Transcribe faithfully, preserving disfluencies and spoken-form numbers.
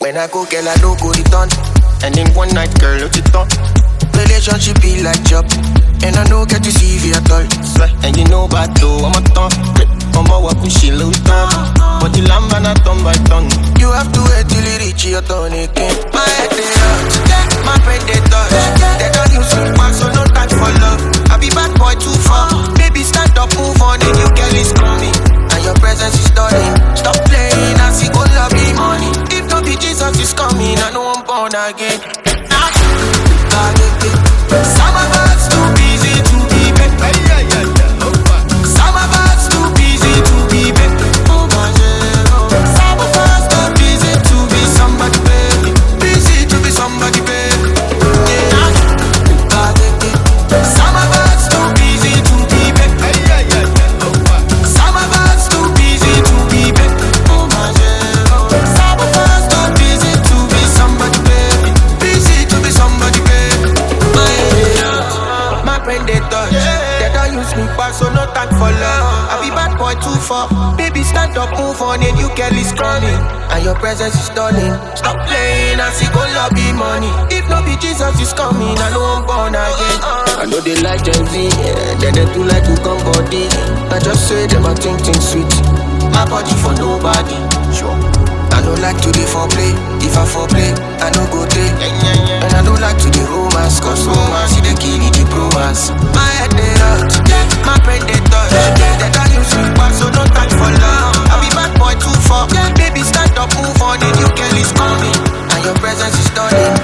When I go, girl, I no go return. And in one night, girl, what you thought? Relationship be like job, and I no get to see you at all. And you know about though, I'm a ton. I'm a walk with she little tongue. But the lamb and I turn by turn. You have to wait till you reach your turn again. My head they hurt, my brain they touch. They don't use me back, so no time for love. I be bad boy too far. Baby, stand up, move on, and you girl is coming. And your presence is stunning. Stop playing, I see go love me money. If no be Jesus is coming, I know I'm born again. Some of us too busy to be back. Some of us too busy to be back. Some of us too busy to be somebody baby. Busy to be somebody baby. Some of us too busy to be back. Some of us too busy to be back. Some of us too busy to be somebody baby. Busy to be somebody baby. My brain they touch. They don't use me back, so no time for love. I be bad boy too far. Baby, stand up, move on, and you girl is coming. And your presence is stunning. Stop playing, I see go lobby money. If no be Jesus is coming, I know I'm born again. I know they like Gen Z, yeah. Then they do like to come body. I just say them I think things sweet. My body for nobody. Sure. I don't like to do foreplay. If I foreplay, I don't go take. And I don't like to do romance, cause romance is the key to the romance. My head they hurt, my brain they touch. They don't use me back, so no time for love. I be bad boy too far. Baby, stand up, move on, and you girl is coming. And your presence is stunning.